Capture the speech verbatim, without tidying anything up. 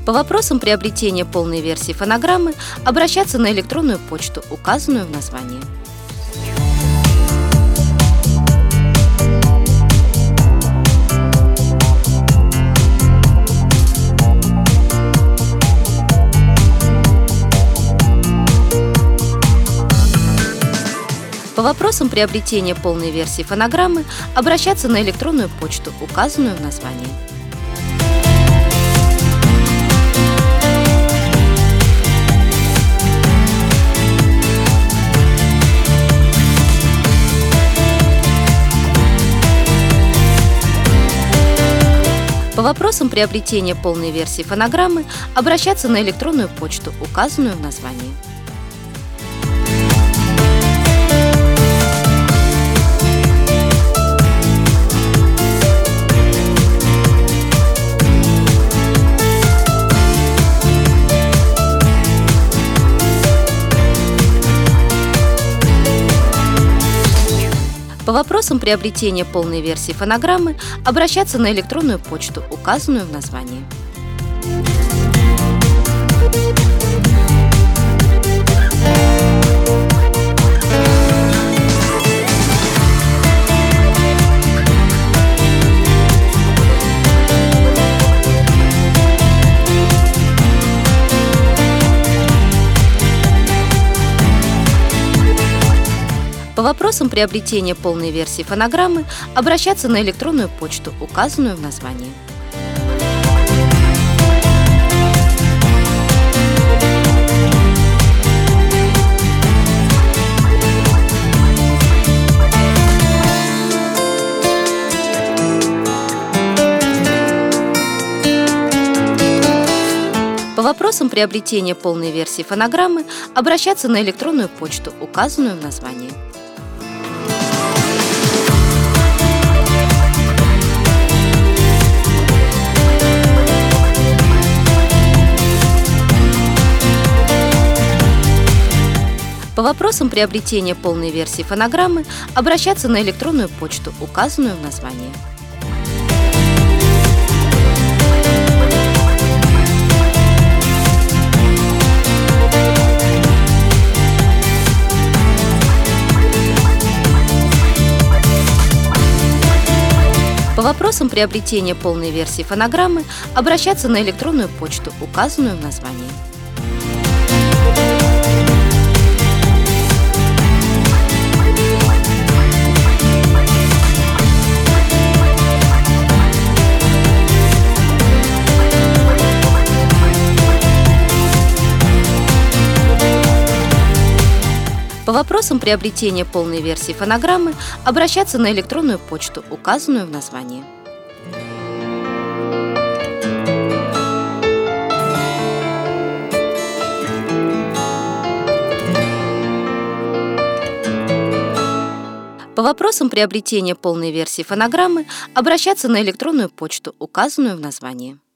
По вопросам приобретения полной версии фонограммы обращаться на электронную почту, указанную в названии. По вопросам приобретения полной версии фонограммы обращаться на электронную почту, указанную в названии. По вопросам приобретения полной версии фонограммы обращаться на электронную почту, указанную в названии. По вопросам приобретения полной версии фонограммы обращаться на электронную почту, указанную в названии. По вопросам приобретения полной версии фонограммы обращаться на электронную почту, указанную в названии. По вопросам приобретения полной версии фонограммы обращаться на электронную почту, указанную в названии. По вопросам приобретения полной версии фонограммы обращаться на электронную почту, указанную в названии. По вопросам приобретения полной версии фонограммы обращаться на электронную почту, указанную в названии. По вопросам приобретения полной версии фонограммы обращаться на электронную почту, указанную в названии. По вопросам приобретения полной версии фонограммы обращаться на электронную почту, указанную в названии.